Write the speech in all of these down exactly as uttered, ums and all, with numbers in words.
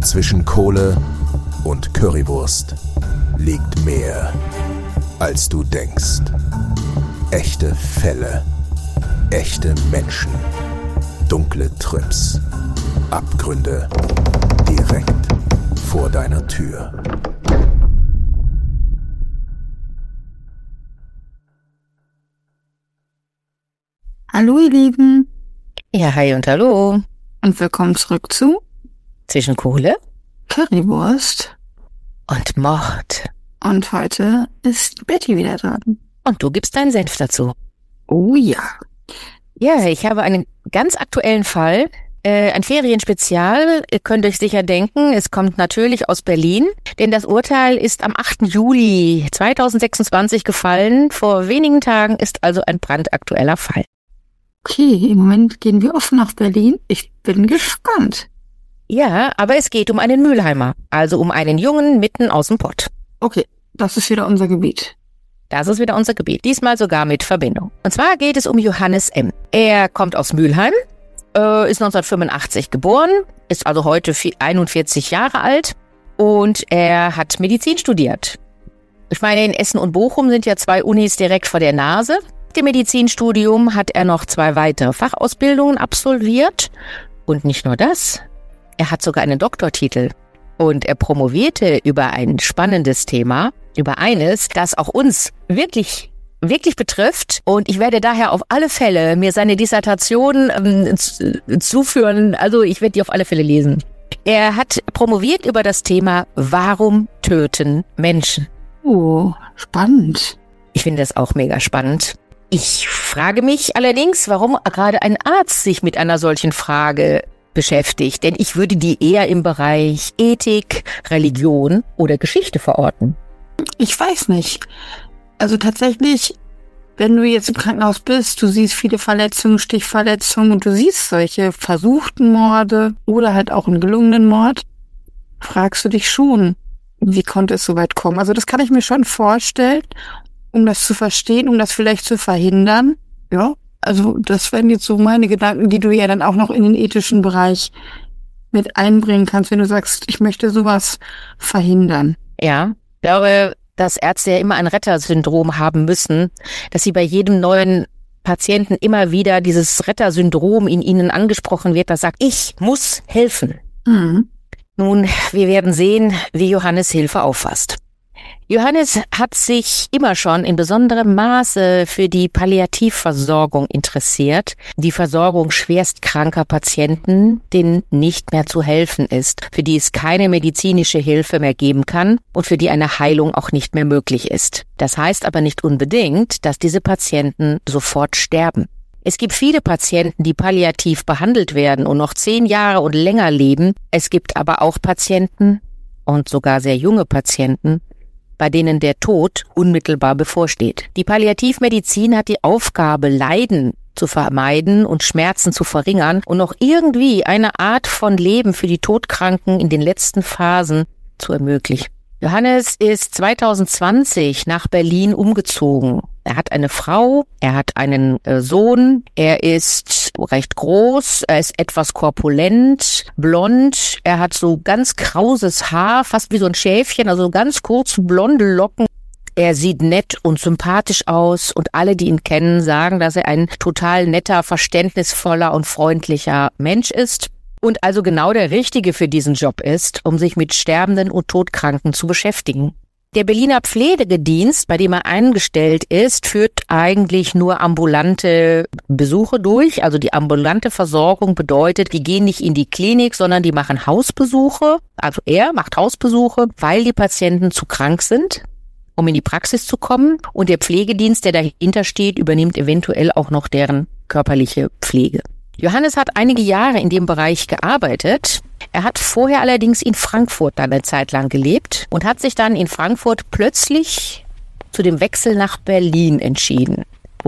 zwischen Kohle und Currywurst liegt mehr, als du denkst. Echte Fälle, echte Menschen, dunkle Trips, Abgründe direkt vor deiner Tür. Hallo ihr Lieben. Ja, hi und hallo. Und willkommen zurück zu Zwischen Kohle, Currywurst und Mord. Und heute ist Betty wieder dran. Und du gibst deinen Senf dazu. Oh ja. Ja, ich habe einen ganz aktuellen Fall. Äh, ein Ferienspezial, ihr könnt euch sicher denken, es kommt natürlich aus Berlin, denn das Urteil ist am achten Juli zweitausendsechsundzwanzig gefallen. Vor wenigen Tagen ist also ein brandaktueller Fall. Okay, im Moment gehen wir offen nach Berlin. Ich bin gespannt. Ja, aber es geht um einen Mülheimer, also um einen Jungen mitten aus dem Pott. Okay, das ist wieder unser Gebiet. Das ist wieder unser Gebiet, diesmal sogar mit Verbindung. Und zwar geht es um Johannes M. Er kommt aus Mülheim, äh, ist neunzehnhundertfünfundachtzig geboren, ist also heute einundvierzig Jahre alt und er hat Medizin studiert. Ich meine, in Essen und Bochum sind ja zwei Unis direkt vor der Nase. Im Medizinstudium hat er noch zwei weitere Fachausbildungen absolviert. Und nicht nur das, er hat sogar einen Doktortitel. Und er promovierte über ein spannendes Thema, über eines, das auch uns wirklich, wirklich betrifft. Und ich werde daher auf alle Fälle mir seine Dissertation ähm, zuführen. Also ich werde die auf alle Fälle lesen. Er hat promoviert über das Thema, warum töten Menschen? Oh, spannend. Ich finde das auch mega spannend. Ich frage mich allerdings, warum gerade ein Arzt sich mit einer solchen Frage beschäftigt. Denn ich würde die eher im Bereich Ethik, Religion oder Geschichte verorten. Ich weiß nicht. Also tatsächlich, wenn du jetzt im Krankenhaus bist, du siehst viele Verletzungen, Stichverletzungen und du siehst solche versuchten Morde oder halt auch einen gelungenen Mord, fragst du dich schon, wie konnte es so weit kommen? Also das kann ich mir schon vorstellen, um das zu verstehen, um das vielleicht zu verhindern. Ja, also das wären jetzt so meine Gedanken, die du ja dann auch noch in den ethischen Bereich mit einbringen kannst, wenn du sagst, ich möchte sowas verhindern. Ja, ich glaube, dass Ärzte ja immer ein Rettersyndrom haben müssen, dass sie bei jedem neuen Patienten immer wieder dieses Rettersyndrom in ihnen angesprochen wird, das sagt, ich muss helfen. Mhm. Nun, wir werden sehen, wie Johannes Hilfe auffasst. Johannes hat sich immer schon in besonderem Maße für die Palliativversorgung interessiert, die Versorgung schwerstkranker Patienten, denen nicht mehr zu helfen ist, für die es keine medizinische Hilfe mehr geben kann und für die eine Heilung auch nicht mehr möglich ist. Das heißt aber nicht unbedingt, dass diese Patienten sofort sterben. Es gibt viele Patienten, die palliativ behandelt werden und noch zehn Jahre und länger leben. Es gibt aber auch Patienten und sogar sehr junge Patienten, bei denen der Tod unmittelbar bevorsteht. Die Palliativmedizin hat die Aufgabe, Leiden zu vermeiden und Schmerzen zu verringern und noch irgendwie eine Art von Leben für die Todkranken in den letzten Phasen zu ermöglichen. Johannes ist zweitausendzwanzig nach Berlin umgezogen. Er hat eine Frau, er hat einen äh, Sohn, er ist recht groß, er ist etwas korpulent, blond, er hat so ganz krauses Haar, fast wie so ein Schäfchen, also ganz kurze blonde Locken. Er sieht nett und sympathisch aus und alle, die ihn kennen, sagen, dass er ein total netter, verständnisvoller und freundlicher Mensch ist. Und also genau der Richtige für diesen Job ist, um sich mit Sterbenden und Todkranken zu beschäftigen. Der Berliner Pflegedienst, bei dem er eingestellt ist, führt eigentlich nur ambulante Besuche durch. Also die ambulante Versorgung bedeutet, die gehen nicht in die Klinik, sondern die machen Hausbesuche. Also er macht Hausbesuche, weil die Patienten zu krank sind, um in die Praxis zu kommen. Und der Pflegedienst, der dahinter steht, übernimmt eventuell auch noch deren körperliche Pflege. Johannes hat einige Jahre in dem Bereich gearbeitet. Er hat vorher allerdings in Frankfurt dann eine Zeit lang gelebt und hat sich dann in Frankfurt plötzlich zu dem Wechsel nach Berlin entschieden.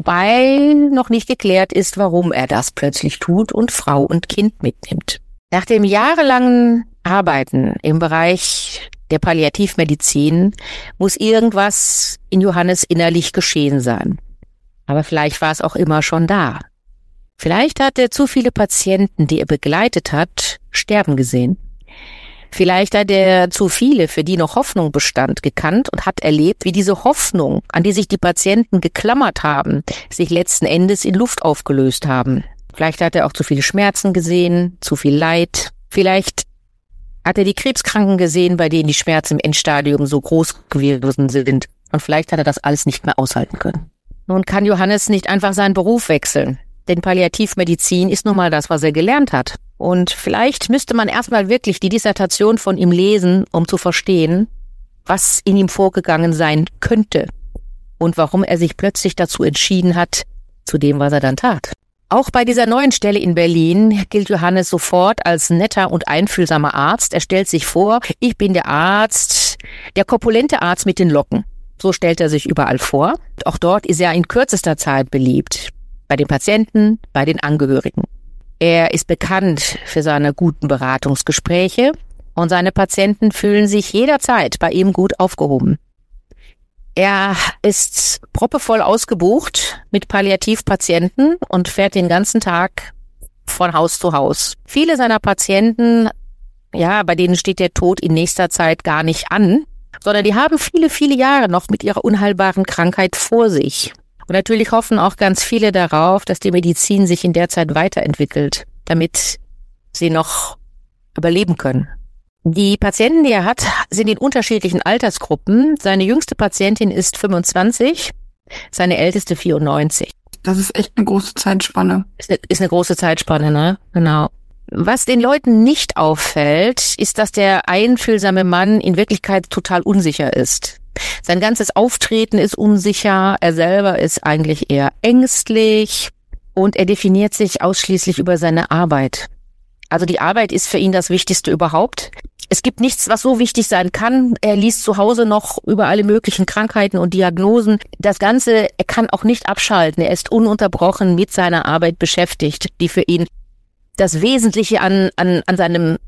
Wobei noch nicht geklärt ist, warum er das plötzlich tut und Frau und Kind mitnimmt. Nach dem jahrelangen Arbeiten im Bereich der Palliativmedizin muss irgendwas in Johannes innerlich geschehen sein. Aber vielleicht war es auch immer schon da. Vielleicht hat er zu viele Patienten, die er begleitet hat, sterben gesehen. Vielleicht hat er zu viele, für die noch Hoffnung bestand, gekannt und hat erlebt, wie diese Hoffnung, an die sich die Patienten geklammert haben, sich letzten Endes in Luft aufgelöst haben. Vielleicht hat er auch zu viele Schmerzen gesehen, zu viel Leid. Vielleicht hat er die Krebskranken gesehen, bei denen die Schmerzen im Endstadium so groß gewesen sind. Und vielleicht hat er das alles nicht mehr aushalten können. Nun kann Johannes nicht einfach seinen Beruf wechseln, denn Palliativmedizin ist nun mal das, was er gelernt hat. Und vielleicht müsste man erstmal wirklich die Dissertation von ihm lesen, um zu verstehen, was in ihm vorgegangen sein könnte und warum er sich plötzlich dazu entschieden hat, zu dem, was er dann tat. Auch bei dieser neuen Stelle in Berlin gilt Johannes sofort als netter und einfühlsamer Arzt. Er stellt sich vor, ich bin der Arzt, der korpulente Arzt mit den Locken. So stellt er sich überall vor. Auch dort ist er in kürzester Zeit beliebt. Bei den Patienten, bei den Angehörigen. Er ist bekannt für seine guten Beratungsgespräche und seine Patienten fühlen sich jederzeit bei ihm gut aufgehoben. Er ist proppevoll ausgebucht mit Palliativpatienten und fährt den ganzen Tag von Haus zu Haus. Viele seiner Patienten, ja, bei denen steht der Tod in nächster Zeit gar nicht an, sondern die haben viele, viele Jahre noch mit ihrer unheilbaren Krankheit vor sich. Und natürlich hoffen auch ganz viele darauf, dass die Medizin sich in der Zeit weiterentwickelt, damit sie noch überleben können. Die Patienten, die er hat, sind in unterschiedlichen Altersgruppen. Seine jüngste Patientin ist fünfundzwanzig, seine älteste vierundneunzig. Das ist echt eine große Zeitspanne. Ist eine, ist eine große Zeitspanne, ne? Genau. Was den Leuten nicht auffällt, ist, dass der einfühlsame Mann in Wirklichkeit total unsicher ist. Sein ganzes Auftreten ist unsicher, er selber ist eigentlich eher ängstlich und er definiert sich ausschließlich über seine Arbeit. Also die Arbeit ist für ihn das Wichtigste überhaupt. Es gibt nichts, was so wichtig sein kann. Er liest zu Hause noch über alle möglichen Krankheiten und Diagnosen. Das Ganze, er kann auch nicht abschalten. Er ist ununterbrochen mit seiner Arbeit beschäftigt, die für ihn das Wesentliche an, an, an seinem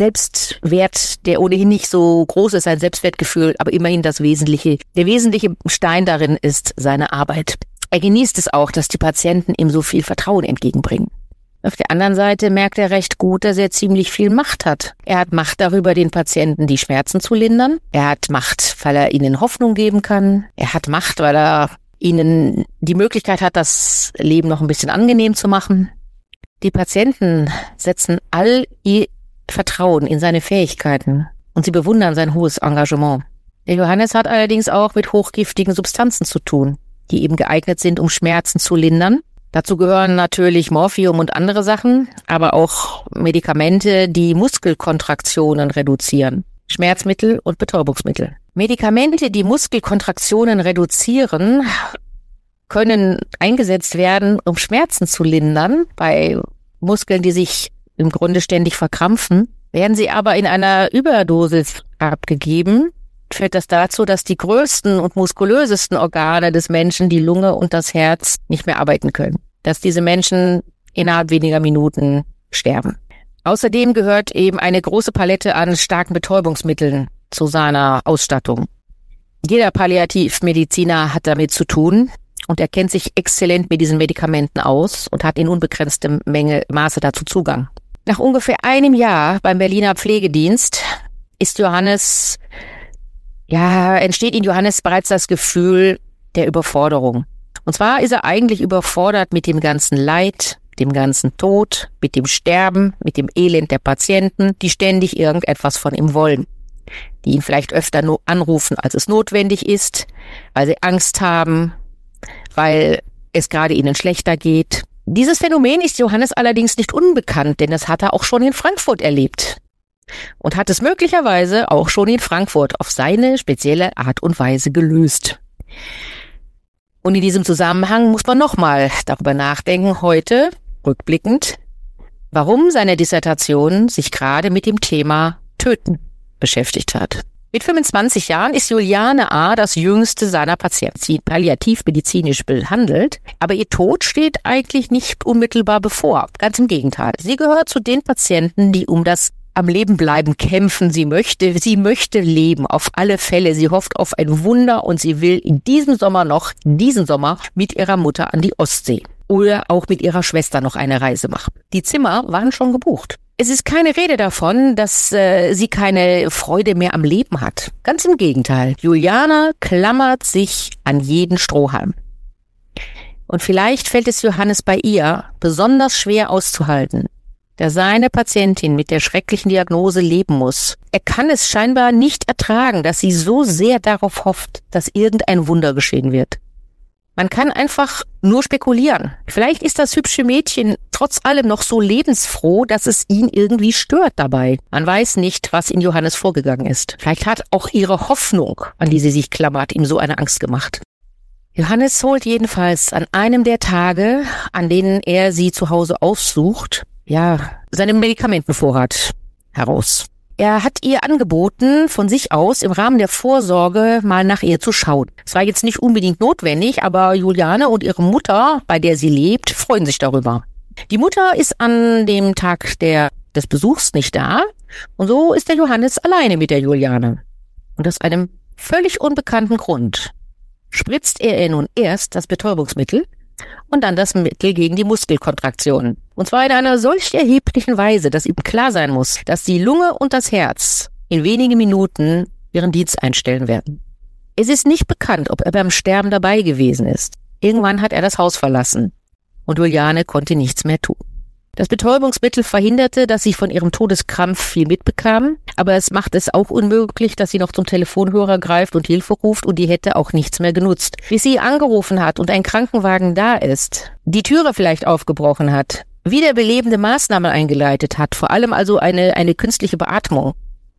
Selbstwert, der ohnehin nicht so groß ist, sein Selbstwertgefühl, aber immerhin das Wesentliche. Der wesentliche Stein darin ist seine Arbeit. Er genießt es auch, dass die Patienten ihm so viel Vertrauen entgegenbringen. Auf der anderen Seite merkt er recht gut, dass er ziemlich viel Macht hat. Er hat Macht darüber, den Patienten die Schmerzen zu lindern. Er hat Macht, weil er ihnen Hoffnung geben kann. Er hat Macht, weil er ihnen die Möglichkeit hat, das Leben noch ein bisschen angenehm zu machen. Die Patienten setzen all ihr Vertrauen in seine Fähigkeiten und sie bewundern sein hohes Engagement. Der Johannes hat allerdings auch mit hochgiftigen Substanzen zu tun, die eben geeignet sind, um Schmerzen zu lindern. Dazu gehören natürlich Morphium und andere Sachen, aber auch Medikamente, die Muskelkontraktionen reduzieren. Schmerzmittel und Betäubungsmittel. Medikamente, die Muskelkontraktionen reduzieren, können eingesetzt werden, um Schmerzen zu lindern. Bei Muskeln, die sich im Grunde ständig verkrampfen, werden sie aber in einer Überdosis abgegeben, führt das dazu, dass die größten und muskulösesten Organe des Menschen, die Lunge und das Herz, nicht mehr arbeiten können. Dass diese Menschen innerhalb weniger Minuten sterben. Außerdem gehört eben eine große Palette an starken Betäubungsmitteln zu seiner Ausstattung. Jeder Palliativmediziner hat damit zu tun und er kennt sich exzellent mit diesen Medikamenten aus und hat in unbegrenztem Menge Maße dazu Zugang. Nach ungefähr einem Jahr beim Berliner Pflegedienst ist Johannes Ja, entsteht in Johannes bereits das Gefühl der Überforderung. Und zwar ist er eigentlich überfordert mit dem ganzen Leid, dem ganzen Tod, mit dem Sterben, mit dem Elend der Patienten, die ständig irgendetwas von ihm wollen. Die ihn vielleicht öfter no- anrufen, als es notwendig ist, weil sie Angst haben, weil es gerade ihnen schlechter geht. Dieses Phänomen ist Johannes allerdings nicht unbekannt, denn das hat er auch schon in Frankfurt erlebt. Und hat es möglicherweise auch schon in Frankfurt auf seine spezielle Art und Weise gelöst. Und in diesem Zusammenhang muss man nochmal darüber nachdenken, heute, rückblickend, warum seine Dissertation sich gerade mit dem Thema Töten beschäftigt hat. Mit fünfundzwanzig Jahren ist Juliane A. das jüngste seiner Patienten. Sie palliativmedizinisch behandelt, aber ihr Tod steht eigentlich nicht unmittelbar bevor. Ganz im Gegenteil. Sie gehört zu den Patienten, die um das am Leben bleiben kämpfen. Sie möchte, sie möchte leben, auf alle Fälle. Sie hofft auf ein Wunder und sie will in diesem Sommer noch, diesen Sommer, mit ihrer Mutter an die Ostsee. Oder auch mit ihrer Schwester noch eine Reise machen. Die Zimmer waren schon gebucht. Es ist keine Rede davon, dass äh, sie keine Freude mehr am Leben hat. Ganz im Gegenteil. Juliane klammert sich an jeden Strohhalm. Und vielleicht fällt es Johannes bei ihr besonders schwer auszuhalten, da seine Patientin mit der schrecklichen Diagnose leben muss. Er kann es scheinbar nicht ertragen, dass sie so sehr darauf hofft, dass irgendein Wunder geschehen wird. Man kann einfach nur spekulieren. Vielleicht ist das hübsche Mädchen trotz allem noch so lebensfroh, dass es ihn irgendwie stört dabei. Man weiß nicht, was in Johannes vorgegangen ist. Vielleicht hat auch ihre Hoffnung, an die sie sich klammert, ihm so eine Angst gemacht. Johannes holt jedenfalls an einem der Tage, an denen er sie zu Hause aufsucht, ja, seinen Medikamentenvorrat heraus. Er hat ihr angeboten, von sich aus im Rahmen der Vorsorge mal nach ihr zu schauen. Es war jetzt nicht unbedingt notwendig, aber Juliane und ihre Mutter, bei der sie lebt, freuen sich darüber. Die Mutter ist an dem Tag der, des Besuchs nicht da und so ist der Johannes alleine mit der Juliane. Und aus einem völlig unbekannten Grund spritzt er ihr nun erst das Betäubungsmittel und dann das Mittel gegen die Muskelkontraktion. Und zwar in einer solch erheblichen Weise, dass ihm klar sein muss, dass die Lunge und das Herz in wenigen Minuten ihren Dienst einstellen werden. Es ist nicht bekannt, ob er beim Sterben dabei gewesen ist. Irgendwann hat er das Haus verlassen und Juliane konnte nichts mehr tun. Das Betäubungsmittel verhinderte, dass sie von ihrem Todeskrampf viel mitbekam, aber es macht es auch unmöglich, dass sie noch zum Telefonhörer greift und Hilfe ruft und die hätte auch nichts mehr genutzt. Bis sie angerufen hat und ein Krankenwagen da ist, die Türe vielleicht aufgebrochen hat, wiederbelebende Maßnahmen eingeleitet hat, vor allem also eine, eine künstliche Beatmung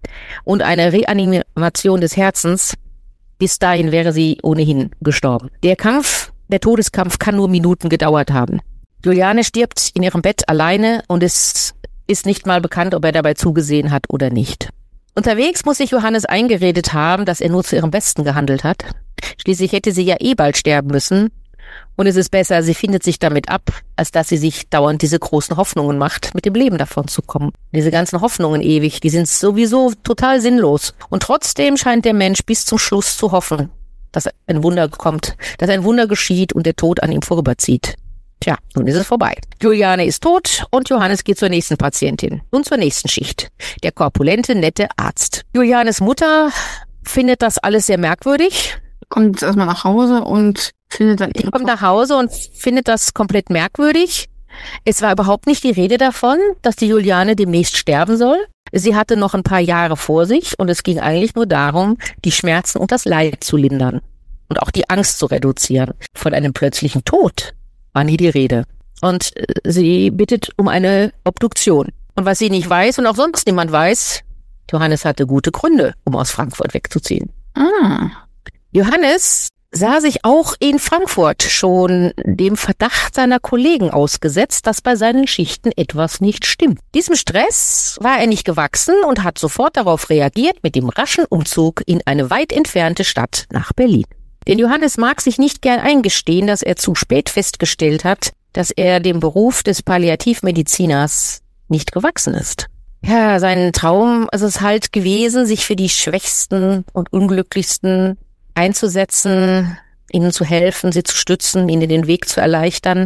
und eine Reanimation des Herzens, bis dahin wäre sie ohnehin gestorben. Der Kampf, der Todeskampf kann nur Minuten gedauert haben. Juliane stirbt in ihrem Bett alleine und es ist nicht mal bekannt, ob er dabei zugesehen hat oder nicht. Unterwegs muss sich Johannes eingeredet haben, dass er nur zu ihrem Besten gehandelt hat. Schließlich hätte sie ja eh bald sterben müssen. Und es ist besser, sie findet sich damit ab, als dass sie sich dauernd diese großen Hoffnungen macht, mit dem Leben davon zu kommen. Diese ganzen Hoffnungen ewig, die sind sowieso total sinnlos. Und trotzdem scheint der Mensch bis zum Schluss zu hoffen, dass ein Wunder kommt, dass ein Wunder geschieht und der Tod an ihm vorüberzieht. Tja, nun ist es vorbei. Juliane ist tot und Johannes geht zur nächsten Patientin und zur nächsten Schicht. Der korpulente, nette Arzt. Julianes Mutter findet das alles sehr merkwürdig. Kommt erstmal nach Hause und findet dann... Die kommt nach Hause und findet das komplett merkwürdig. Es war überhaupt nicht die Rede davon, dass die Juliane demnächst sterben soll. Sie hatte noch ein paar Jahre vor sich und es ging eigentlich nur darum, die Schmerzen und das Leid zu lindern und auch die Angst zu reduzieren. Von einem plötzlichen Tod war nie die Rede. Und sie bittet um eine Obduktion. Und was sie nicht weiß und auch sonst niemand weiß, Johannes hatte gute Gründe, um aus Frankfurt wegzuziehen. Ah. Johannes sah sich auch in Frankfurt schon dem Verdacht seiner Kollegen ausgesetzt, dass bei seinen Schichten etwas nicht stimmt. Diesem Stress war er nicht gewachsen und hat sofort darauf reagiert mit dem raschen Umzug in eine weit entfernte Stadt nach Berlin. Denn Johannes mag sich nicht gern eingestehen, dass er zu spät festgestellt hat, dass er dem Beruf des Palliativmediziners nicht gewachsen ist. Ja, sein Traum ist es halt gewesen, sich für die Schwächsten und Unglücklichsten einzusetzen, ihnen zu helfen, sie zu stützen, ihnen den Weg zu erleichtern.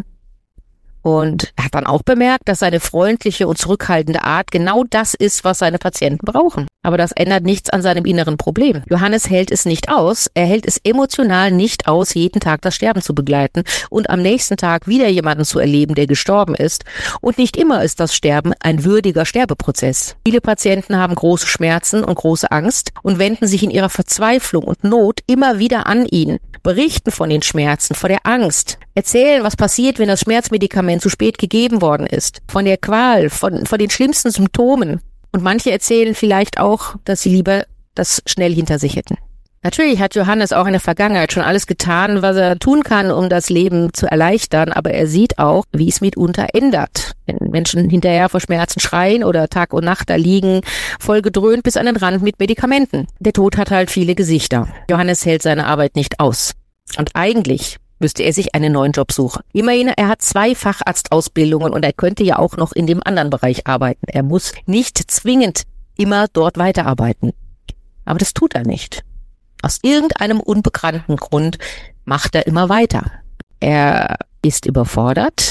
Und er hat dann auch bemerkt, dass seine freundliche und zurückhaltende Art genau das ist, was seine Patienten brauchen. Aber das ändert nichts an seinem inneren Problem. Johannes hält es nicht aus, er hält es emotional nicht aus, jeden Tag das Sterben zu begleiten und am nächsten Tag wieder jemanden zu erleben, der gestorben ist. Und nicht immer ist das Sterben ein würdiger Sterbeprozess. Viele Patienten haben große Schmerzen und große Angst und wenden sich in ihrer Verzweiflung und Not immer wieder an ihn, berichten von den Schmerzen, von der Angst, erzählen, was passiert, wenn das Schmerzmedikament zu spät gegeben worden ist, von der Qual, von, von den schlimmsten Symptomen. Und manche erzählen vielleicht auch, dass sie lieber das schnell hinter sich hätten. Natürlich hat Johannes auch in der Vergangenheit schon alles getan, was er tun kann, um das Leben zu erleichtern, aber er sieht auch, wie es mitunter ändert. Wenn Menschen hinterher vor Schmerzen schreien oder Tag und Nacht da liegen, voll gedröhnt bis an den Rand mit Medikamenten. Der Tod hat halt viele Gesichter. Johannes hält seine Arbeit nicht aus. Und eigentlich müsste er sich einen neuen Job suchen. Immerhin, er hat zwei Facharztausbildungen und er könnte ja auch noch in dem anderen Bereich arbeiten. Er muss nicht zwingend immer dort weiterarbeiten. Aber das tut er nicht. Aus irgendeinem unbekannten Grund macht er immer weiter. Er ist überfordert,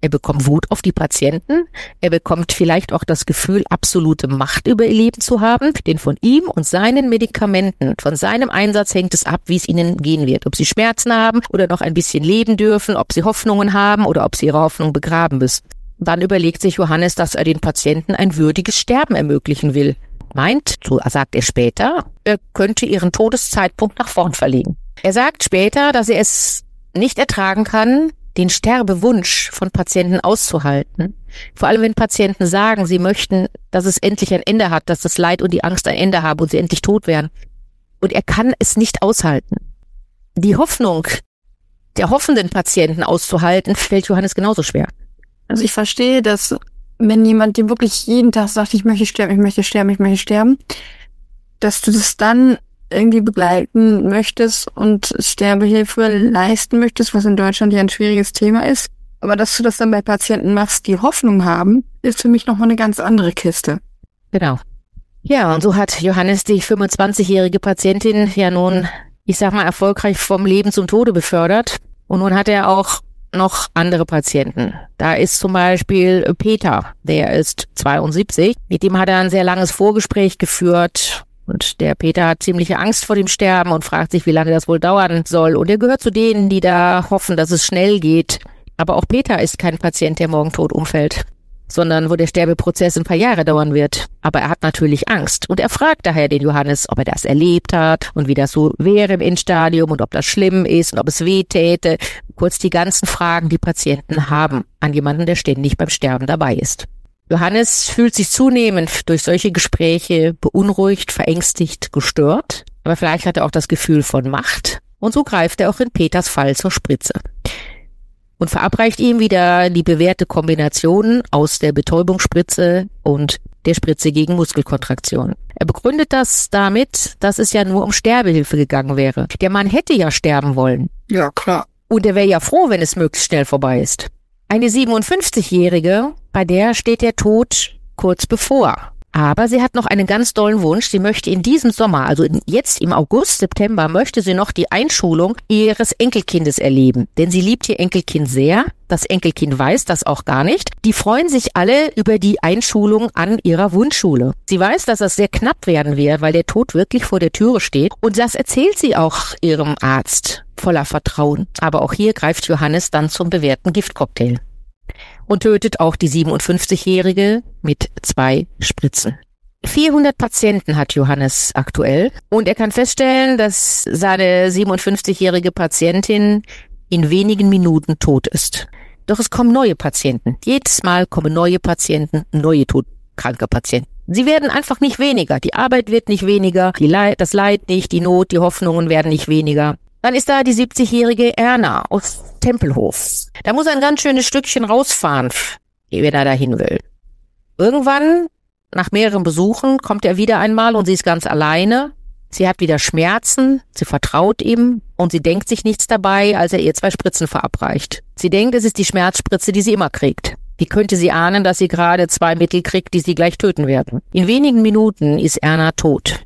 Er bekommt Wut auf die Patienten. Er bekommt vielleicht auch das Gefühl, absolute Macht über ihr Leben zu haben. Denn von ihm und seinen Medikamenten, von seinem Einsatz hängt es ab, wie es ihnen gehen wird. Ob sie Schmerzen haben oder noch ein bisschen leben dürfen, ob sie Hoffnungen haben oder ob sie ihre Hoffnung begraben müssen. Dann überlegt sich Johannes, dass er den Patienten ein würdiges Sterben ermöglichen will. Meint, so sagt er später, er könnte ihren Todeszeitpunkt nach vorn verlegen. Er sagt später, dass er es nicht ertragen kann, den Sterbewunsch von Patienten auszuhalten. Vor allem, wenn Patienten sagen, sie möchten, dass es endlich ein Ende hat, dass das Leid und die Angst ein Ende haben und sie endlich tot werden. Und er kann es nicht aushalten. Die Hoffnung der hoffenden Patienten auszuhalten, fällt Johannes genauso schwer. Also ich verstehe, dass wenn jemand dir wirklich jeden Tag sagt, ich möchte sterben, ich möchte sterben, ich möchte sterben, dass du das dann irgendwie begleiten möchtest und Sterbehilfe leisten möchtest, was in Deutschland ja ein schwieriges Thema ist. Aber dass du das dann bei Patienten machst, die Hoffnung haben, ist für mich nochmal eine ganz andere Kiste. Genau. Ja, und so hat Johannes die fünfundzwanzigjährige Patientin ja nun, ich sag mal, erfolgreich vom Leben zum Tode befördert. Und nun hat er auch noch andere Patienten. Da ist zum Beispiel Peter, der ist zweiundsiebzig. Mit dem hat er ein sehr langes Vorgespräch geführt. Und der Peter hat ziemliche Angst vor dem Sterben und fragt sich, wie lange das wohl dauern soll. Und er gehört zu denen, die da hoffen, dass es schnell geht. Aber auch Peter ist kein Patient, der morgen tot umfällt, sondern wo der Sterbeprozess ein paar Jahre dauern wird. Aber er hat natürlich Angst. Und er fragt daher den Johannes, ob er das erlebt hat und wie das so wäre im Endstadium und ob das schlimm ist und ob es weh täte. Kurz die ganzen Fragen, die Patienten haben an jemanden, der ständig beim Sterben dabei ist. Johannes fühlt sich zunehmend durch solche Gespräche beunruhigt, verängstigt, gestört. Aber vielleicht hat er auch das Gefühl von Macht. Und so greift er auch in Peters Fall zur Spritze und verabreicht ihm wieder die bewährte Kombination aus der Betäubungsspritze und der Spritze gegen Muskelkontraktion. Er begründet das damit, dass es ja nur um Sterbehilfe gegangen wäre. Der Mann hätte ja sterben wollen. Ja, klar. Und er wäre ja froh, wenn es möglichst schnell vorbei ist. Eine siebenundfünfzigjährige, bei der steht der Tod kurz bevor. Aber sie hat noch einen ganz dollen Wunsch. Sie möchte in diesem Sommer, also jetzt im August, September, möchte sie noch die Einschulung ihres Enkelkindes erleben. Denn sie liebt ihr Enkelkind sehr. Das Enkelkind weiß das auch gar nicht. Die freuen sich alle über die Einschulung an ihrer Wunschschule. Sie weiß, dass das sehr knapp werden wird, weil der Tod wirklich vor der Türe steht. Und das erzählt sie auch ihrem Arzt voller Vertrauen. Aber auch hier greift Johannes dann zum bewährten Giftcocktail und tötet auch die siebenundfünfzigjährige mit zwei Spritzen. vierhundert Patienten hat Johannes aktuell und er kann feststellen, dass seine siebenundfünfzigjährige Patientin in wenigen Minuten tot ist. Doch es kommen neue Patienten. Jedes Mal kommen neue Patienten, neue todkranke Patienten. Sie werden einfach nicht weniger. Die Arbeit wird nicht weniger, die Leid, das Leid nicht, die Not, die Hoffnungen werden nicht weniger. Dann ist da die siebzigjährige Erna aus Tempelhof. Da muss er ein ganz schönes Stückchen rausfahren, wenn er dahin will. Irgendwann, nach mehreren Besuchen, kommt er wieder einmal und sie ist ganz alleine. Sie hat wieder Schmerzen, sie vertraut ihm und sie denkt sich nichts dabei, als er ihr zwei Spritzen verabreicht. Sie denkt, es ist die Schmerzspritze, die sie immer kriegt. Wie könnte sie ahnen, dass sie gerade zwei Mittel kriegt, die sie gleich töten werden? In wenigen Minuten ist Erna tot.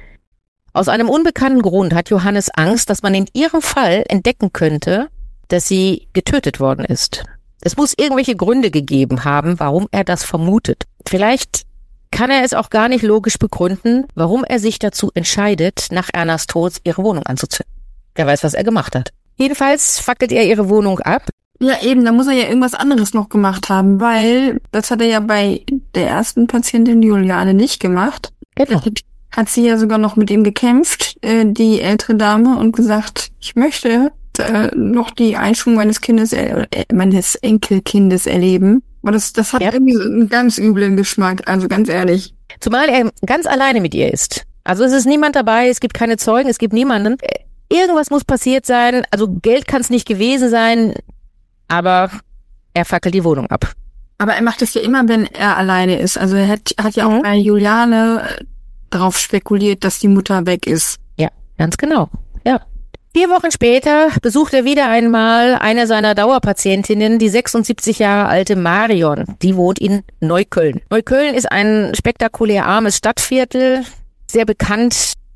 Aus einem unbekannten Grund hat Johannes Angst, dass man in ihrem Fall entdecken könnte, dass sie getötet worden ist. Es muss irgendwelche Gründe gegeben haben, warum er das vermutet. Vielleicht kann er es auch gar nicht logisch begründen, warum er sich dazu entscheidet, nach Ernas Tod ihre Wohnung anzuzünden. Wer weiß, was er gemacht hat. Jedenfalls fackelt er ihre Wohnung ab. Ja, eben, da muss er ja irgendwas anderes noch gemacht haben, weil das hat er ja bei der ersten Patientin Juliane nicht gemacht. Genau. Hat sie ja sogar noch mit ihm gekämpft, äh, die ältere Dame, und gesagt, ich möchte äh, noch die Einschulung meines Kindes, äh, meines Enkelkindes erleben. Aber das, das hat ja irgendwie so einen ganz üblen Geschmack, also ganz ehrlich. Zumal er ganz alleine mit ihr ist. Also es ist niemand dabei, es gibt keine Zeugen, es gibt niemanden. Irgendwas muss passiert sein, also Geld kann es nicht gewesen sein, aber er fackelt die Wohnung ab. Aber er macht es ja immer, wenn er alleine ist. Also er hat, hat ja auch mhm. bei Juliane darauf spekuliert, dass die Mutter weg ist. Ja, ganz genau. Ja. Vier Wochen später besucht er wieder einmal eine seiner Dauerpatientinnen, die sechsundsiebzig Jahre alte Marion. Die wohnt in Neukölln. Neukölln ist ein spektakulär armes Stadtviertel, sehr bekannt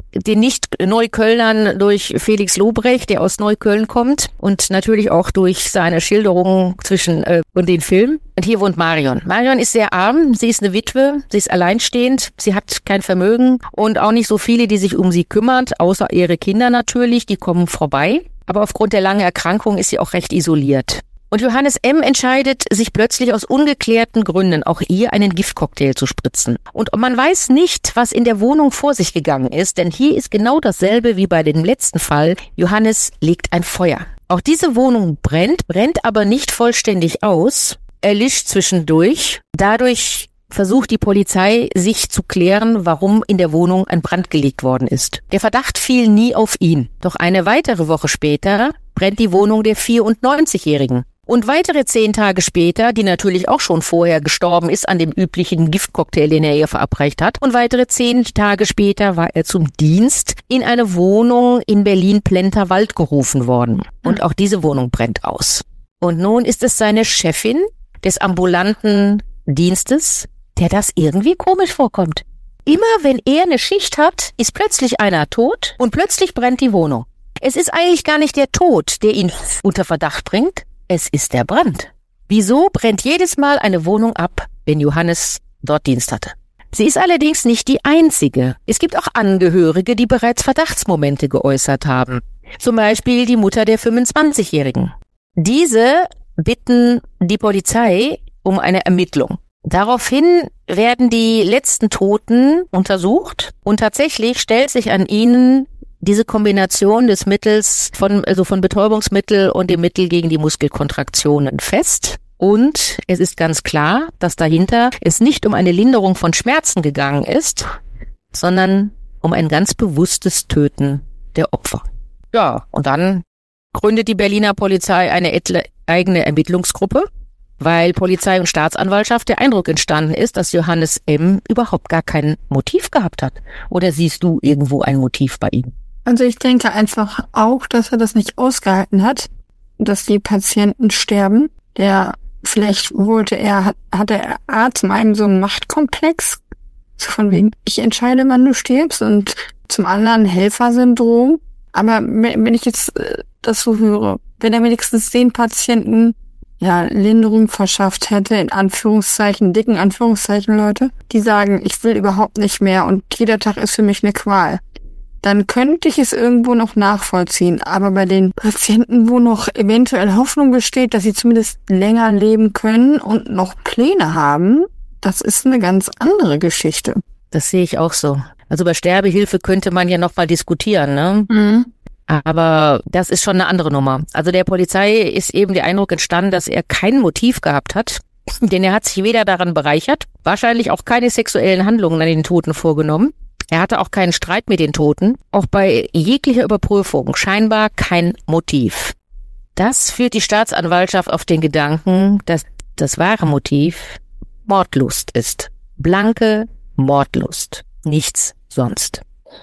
den Nicht-Neuköllnern durch Felix Lobrecht, der aus Neukölln kommt, und natürlich auch durch seine Schilderungen zwischen äh, und den Film. Und hier wohnt Marion. Marion ist sehr arm, sie ist eine Witwe, sie ist alleinstehend, sie hat kein Vermögen und auch nicht so viele, die sich um sie kümmern, außer ihre Kinder natürlich, die kommen vorbei. Aber aufgrund der langen Erkrankung ist sie auch recht isoliert. Und Johannes M. entscheidet sich plötzlich aus ungeklärten Gründen, auch ihr einen Giftcocktail zu spritzen. Und man weiß nicht, was in der Wohnung vor sich gegangen ist, denn hier ist genau dasselbe wie bei dem letzten Fall. Johannes legt ein Feuer. Auch diese Wohnung brennt, brennt aber nicht vollständig aus, erlischt zwischendurch. Dadurch versucht die Polizei, sich zu klären, warum in der Wohnung ein Brand gelegt worden ist. Der Verdacht fiel nie auf ihn. Doch eine weitere Woche später brennt die Wohnung der vierundneunzigjährigen. Und weitere zehn Tage später, die natürlich auch schon vorher gestorben ist an dem üblichen Giftcocktail, den er ihr verabreicht hat. Und weitere zehn Tage später war er zum Dienst in eine Wohnung in Berlin-Plenterwald gerufen worden. Und auch diese Wohnung brennt aus. Und nun ist es seine Chefin des ambulanten Dienstes, der das irgendwie komisch vorkommt. Immer wenn er eine Schicht hat, ist plötzlich einer tot und plötzlich brennt die Wohnung. Es ist eigentlich gar nicht der Tod, der ihn unter Verdacht bringt. Es ist der Brand. Wieso brennt jedes Mal eine Wohnung ab, wenn Johannes dort Dienst hatte? Sie ist allerdings nicht die einzige. Es gibt auch Angehörige, die bereits Verdachtsmomente geäußert haben. Zum Beispiel die Mutter der fünfundzwanzigjährigen. Diese bitten die Polizei um eine Ermittlung. Daraufhin werden die letzten Toten untersucht und tatsächlich stellt sich an ihnen diese Kombination des Mittels von, also von Betäubungsmittel und dem Mittel gegen die Muskelkontraktionen fest. Und es ist ganz klar, dass dahinter es nicht um eine Linderung von Schmerzen gegangen ist, sondern um ein ganz bewusstes Töten der Opfer. Ja, und dann gründet die Berliner Polizei eine etle, eigene Ermittlungsgruppe, weil Polizei und Staatsanwaltschaft der Eindruck entstanden ist, dass Johannes M. überhaupt gar kein Motiv gehabt hat. Oder siehst du irgendwo ein Motiv bei ihm? Also ich denke einfach auch, dass er das nicht ausgehalten hat, dass die Patienten sterben. Der vielleicht wollte er, hat, hat der Arzt zum einen so einen Machtkomplex, so von wegen, ich entscheide, wann du stirbst, und zum anderen Helfersyndrom. Aber wenn ich jetzt das so höre, wenn er wenigstens den Patienten ja Linderung verschafft hätte, in Anführungszeichen, dicken Anführungszeichen Leute, die sagen, ich will überhaupt nicht mehr und jeder Tag ist für mich eine Qual, dann könnte ich es irgendwo noch nachvollziehen. Aber bei den Patienten, wo noch eventuell Hoffnung besteht, dass sie zumindest länger leben können und noch Pläne haben, das ist eine ganz andere Geschichte. Das sehe ich auch so. Also bei Sterbehilfe könnte man ja noch mal diskutieren, ne? Mhm. Aber das ist schon eine andere Nummer. Also der Polizei ist eben der Eindruck entstanden, dass er kein Motiv gehabt hat, denn er hat sich weder daran bereichert, wahrscheinlich auch keine sexuellen Handlungen an den Toten vorgenommen. Er hatte auch keinen Streit mit den Toten, auch bei jeglicher Überprüfung scheinbar kein Motiv. Das führt die Staatsanwaltschaft auf den Gedanken, dass das wahre Motiv Mordlust ist. Blanke Mordlust. Nichts sonst.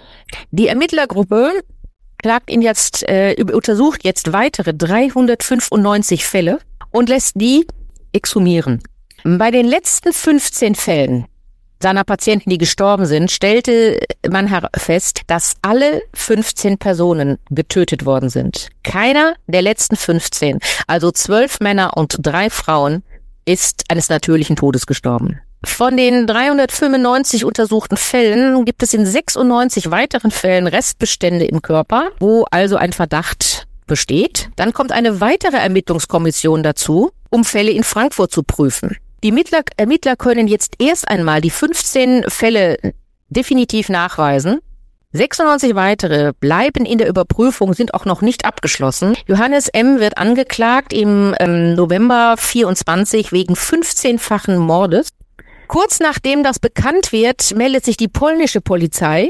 Die Ermittlergruppe klagt ihn jetzt, äh, untersucht jetzt weitere dreihundertfünfundneunzig Fälle und lässt die exhumieren. Bei den letzten fünfzehn Fällen seiner Patienten, die gestorben sind, stellte man fest, dass alle fünfzehn Personen getötet worden sind. Keiner der letzten fünfzehn, also zwölf Männer und drei Frauen, ist eines natürlichen Todes gestorben. Von den dreihundertfünfundneunzig untersuchten Fällen gibt es in sechsundneunzig weiteren Fällen Restbestände im Körper, wo also ein Verdacht besteht. Dann kommt eine weitere Ermittlungskommission dazu, um Fälle in Frankfurt zu prüfen. Die Ermittler, Ermittler können jetzt erst einmal die fünfzehn Fälle definitiv nachweisen. sechsundneunzig weitere bleiben in der Überprüfung, sind auch noch nicht abgeschlossen. Johannes M. wird angeklagt im ähm, November vierundzwanzig wegen fünfzehnfachen Mordes. Kurz nachdem das bekannt wird, meldet sich die polnische Polizei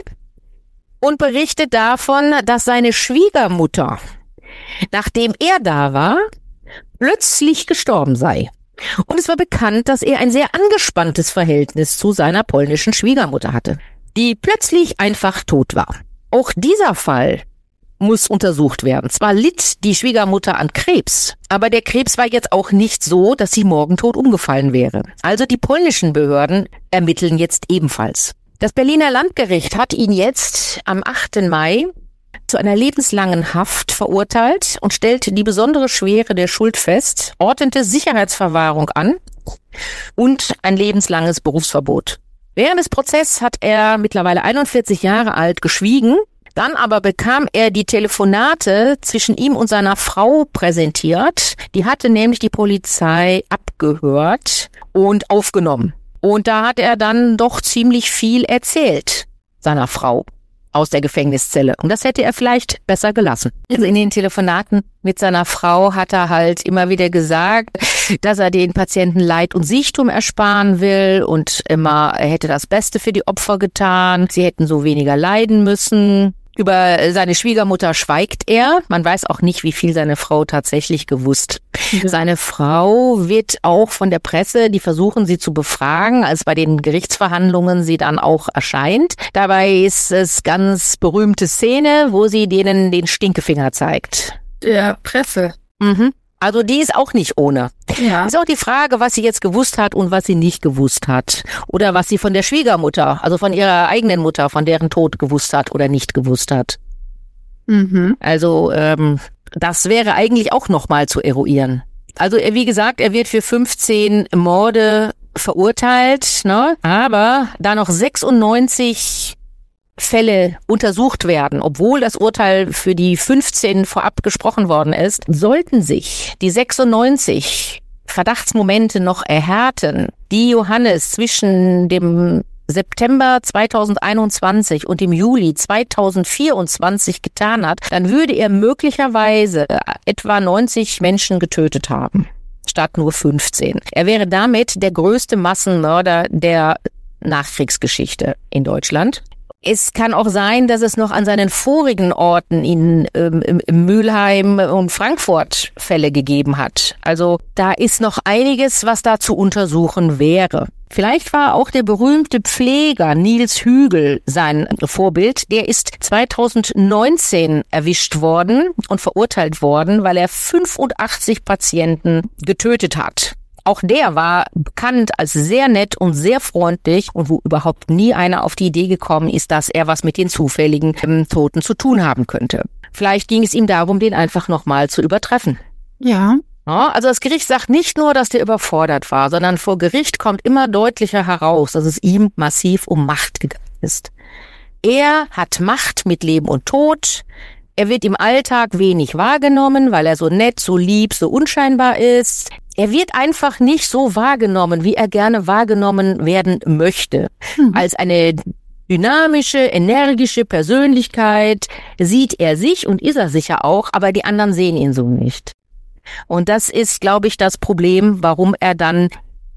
und berichtet davon, dass seine Schwiegermutter, nachdem er da war, plötzlich gestorben sei. Und es war bekannt, dass er ein sehr angespanntes Verhältnis zu seiner polnischen Schwiegermutter hatte, die plötzlich einfach tot war. Auch dieser Fall muss untersucht werden. Zwar litt die Schwiegermutter an Krebs, aber der Krebs war jetzt auch nicht so, dass sie morgentot umgefallen wäre. Also die polnischen Behörden ermitteln jetzt ebenfalls. Das Berliner Landgericht hat ihn jetzt am achten Mai zu einer lebenslangen Haft verurteilt und stellte die besondere Schwere der Schuld fest, ordnete Sicherheitsverwahrung an und ein lebenslanges Berufsverbot. Während des Prozesses hat er mittlerweile einundvierzig Jahre alt geschwiegen. Dann aber bekam er die Telefonate zwischen ihm und seiner Frau präsentiert. Die hatte nämlich die Polizei abgehört und aufgenommen. Und da hat er dann doch ziemlich viel erzählt, seiner Frau, aus der Gefängniszelle. Und das hätte er vielleicht besser gelassen. Also in den Telefonaten mit seiner Frau hat er halt immer wieder gesagt, dass er den Patienten Leid und Sichtum ersparen will und immer, er hätte das Beste für die Opfer getan. Sie hätten so weniger leiden müssen. Über seine Schwiegermutter schweigt er. Man weiß auch nicht, wie viel seine Frau tatsächlich gewusst. Mhm. Seine Frau wird auch von der Presse, die versuchen sie zu befragen, als bei den Gerichtsverhandlungen sie dann auch erscheint. Dabei ist es ganz berühmte Szene, wo sie denen den Stinkefinger zeigt. Der Presse. Mhm. Also die ist auch nicht ohne. Ja. Ist auch die Frage, was sie jetzt gewusst hat und was sie nicht gewusst hat. Oder was sie von der Schwiegermutter, also von ihrer eigenen Mutter, von deren Tod gewusst hat oder nicht gewusst hat. Mhm. Also ähm, das wäre eigentlich auch nochmal zu eruieren. Also er, wie gesagt, er wird für fünfzehn Morde verurteilt, ne? Aber da noch sechsundneunzig Fälle untersucht werden, obwohl das Urteil für die fünfzehn vorab gesprochen worden ist, sollten sich die sechsundneunzig Verdachtsmomente noch erhärten, die Johannes zwischen dem September zweitausendeinundzwanzig und dem Juli zweitausendvierundzwanzig getan hat, dann würde er möglicherweise etwa neunzig Menschen getötet haben, statt nur fünfzehn. Er wäre damit der größte Massenmörder der Nachkriegsgeschichte in Deutschland. Es kann auch sein, dass es noch an seinen vorigen Orten in ähm, im Mülheim und Frankfurt Fälle gegeben hat. Also da ist noch einiges, was da zu untersuchen wäre. Vielleicht war auch der berühmte Pfleger Nils Hügel sein Vorbild. Der ist zweitausendneunzehn erwischt worden und verurteilt worden, weil er fünfundachtzig Patienten getötet hat. Auch der war bekannt als sehr nett und sehr freundlich und wo überhaupt nie einer auf die Idee gekommen ist, dass er was mit den zufälligen ähm, Toten zu tun haben könnte. Vielleicht ging es ihm darum, den einfach nochmal zu übertreffen. Ja. Ja, also das Gericht sagt nicht nur, dass der überfordert war, sondern vor Gericht kommt immer deutlicher heraus, dass es ihm massiv um Macht gegangen ist. Er hat Macht mit Leben und Tod. Er wird im Alltag wenig wahrgenommen, weil er so nett, so lieb, so unscheinbar ist. Er wird einfach nicht so wahrgenommen, wie er gerne wahrgenommen werden möchte. Mhm. Als eine dynamische, energische Persönlichkeit sieht er sich und ist er sicher auch, aber die anderen sehen ihn so nicht. Und das ist, glaube ich, das Problem, warum er dann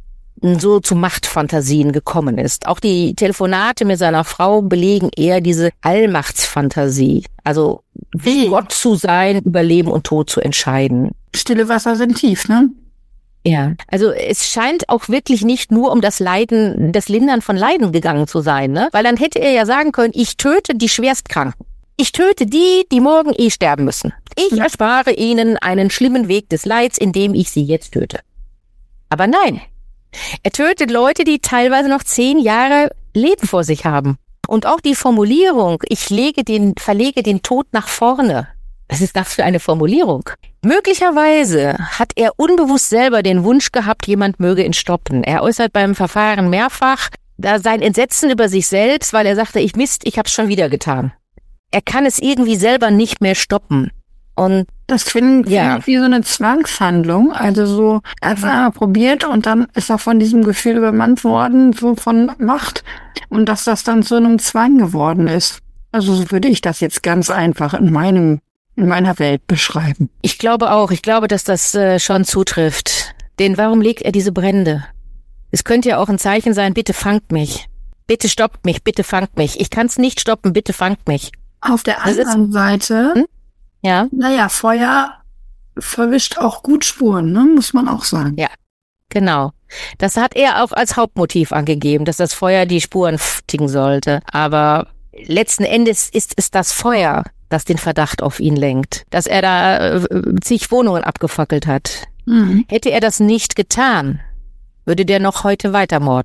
so zu Machtfantasien gekommen ist. Auch die Telefonate mit seiner Frau belegen eher diese Allmachtsfantasie. Also wie Gott zu sein, über Leben und Tod zu entscheiden. Stille Wasser sind tief, ne? Ja, also es scheint auch wirklich nicht nur um das Leiden, das Lindern von Leiden gegangen zu sein, ne? Weil dann hätte er ja sagen können, ich töte die Schwerstkranken. Ich töte die, die morgen eh sterben müssen. Ich ja. erspare ihnen einen schlimmen Weg des Leids, indem ich sie jetzt töte. Aber nein, er tötet Leute, die teilweise noch zehn Jahre Leben vor sich haben. Und auch die Formulierung, ich lege den, verlege den Tod nach vorne. Was ist das für eine Formulierung? Möglicherweise hat er unbewusst selber den Wunsch gehabt, jemand möge ihn stoppen. Er äußert beim Verfahren mehrfach da sein Entsetzen über sich selbst, weil er sagte, ich Mist, ich hab's schon wieder getan. Er kann es irgendwie selber nicht mehr stoppen. Und das klingt ja wie so eine Zwangshandlung. Also so, er hat es einmal probiert und dann ist er von diesem Gefühl übermannt worden, so von Macht. Und dass das dann zu einem Zwang geworden ist. Also so würde ich das jetzt ganz einfach in meinem in meiner Welt beschreiben. Ich glaube auch. Ich glaube, dass das äh, schon zutrifft. Denn warum legt er diese Brände? Es könnte ja auch ein Zeichen sein, bitte fangt mich. Bitte stoppt mich, bitte fangt mich. Ich kann es nicht stoppen, bitte fangt mich. Auf der anderen Seite, hm? ja, naja, Feuer verwischt auch gut Spuren, ne? Muss man auch sagen. Ja, genau. Das hat er auch als Hauptmotiv angegeben, dass das Feuer die Spuren ftigen sollte. Aber letzten Endes ist es das Feuer, das den Verdacht auf ihn lenkt. Dass er da äh, zig Wohnungen abgefackelt hat. Mhm. Hätte er das nicht getan, würde der noch heute weitermorden.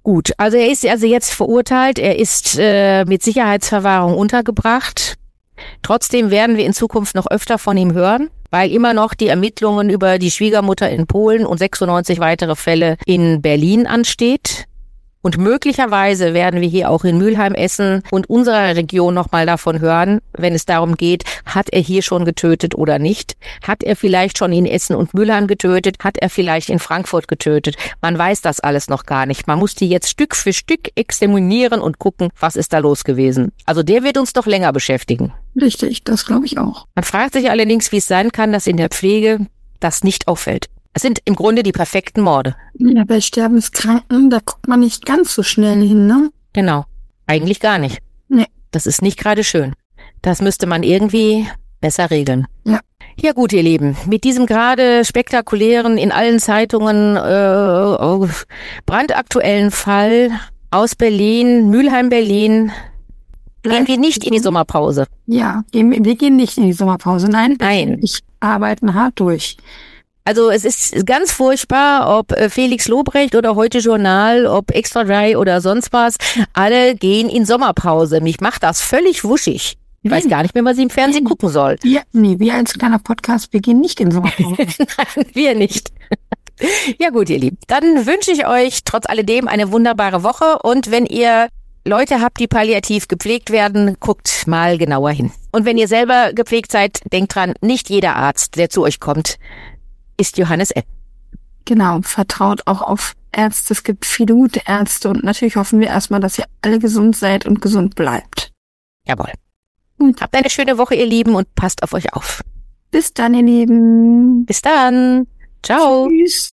Gut, also er ist also jetzt verurteilt, er ist äh, mit Sicherheitsverwahrung untergebracht. Trotzdem werden wir in Zukunft noch öfter von ihm hören, weil immer noch die Ermittlungen über die Schwiegermutter in Polen und sechsundneunzig weitere Fälle in Berlin ansteht. Und möglicherweise werden wir hier auch in Mülheim, Essen und unserer Region nochmal davon hören, wenn es darum geht, hat er hier schon getötet oder nicht? Hat er vielleicht schon in Essen und Mülheim getötet? Hat er vielleicht in Frankfurt getötet? Man weiß das alles noch gar nicht. Man muss die jetzt Stück für Stück examinieren und gucken, was ist da los gewesen. Also der wird uns doch länger beschäftigen. Richtig, das glaube ich auch. Man fragt sich allerdings, wie es sein kann, dass in der Pflege das nicht auffällt. Es sind im Grunde die perfekten Morde. Ja, bei Sterbenskranken, da guckt man nicht ganz so schnell hin, ne? Genau. Eigentlich gar nicht. Nee. Das ist nicht gerade schön. Das müsste man irgendwie besser regeln. Ja. Ja gut, ihr Lieben, mit diesem gerade spektakulären, in allen Zeitungen äh, brandaktuellen Fall aus Berlin, Mülheim, Berlin, gehen wir nicht in die Sommerpause. Ja, wir gehen nicht in die Sommerpause. Nein, Nein. Ich arbeite hart durch. Also es ist ganz furchtbar, ob Felix Lobrecht oder Heute Journal, ob Extra drei oder sonst was, alle gehen in Sommerpause. Mich macht das völlig wuschig. Ich weiß gar nicht mehr, was ich im Fernsehen gucken soll. Ja, nee, wir als kleiner Podcast, wir gehen nicht in Sommerpause. Nein, wir nicht. Ja gut, ihr Lieben, dann wünsche ich euch trotz alledem eine wunderbare Woche und wenn ihr Leute habt, die palliativ gepflegt werden, guckt mal genauer hin. Und wenn ihr selber gepflegt seid, denkt dran, nicht jeder Arzt, der zu euch kommt, ist Johannes Epp. Genau, vertraut auch auf Ärzte. Es gibt viele gute Ärzte und natürlich hoffen wir erstmal, dass ihr alle gesund seid und gesund bleibt. Jawohl. Und habt eine schöne Woche, ihr Lieben, und passt auf euch auf. Bis dann, ihr Lieben. Bis dann. Ciao. Tschüss.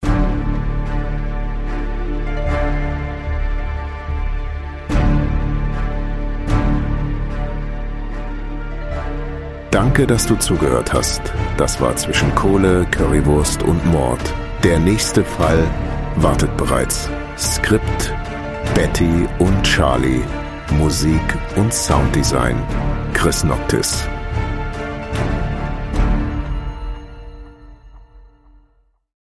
Danke, dass du zugehört hast. Das war Zwischen Kohle, Currywurst und Mord. Der nächste Fall wartet bereits. Skript Betty und Charlie. Musik und Sounddesign Chris Noctis.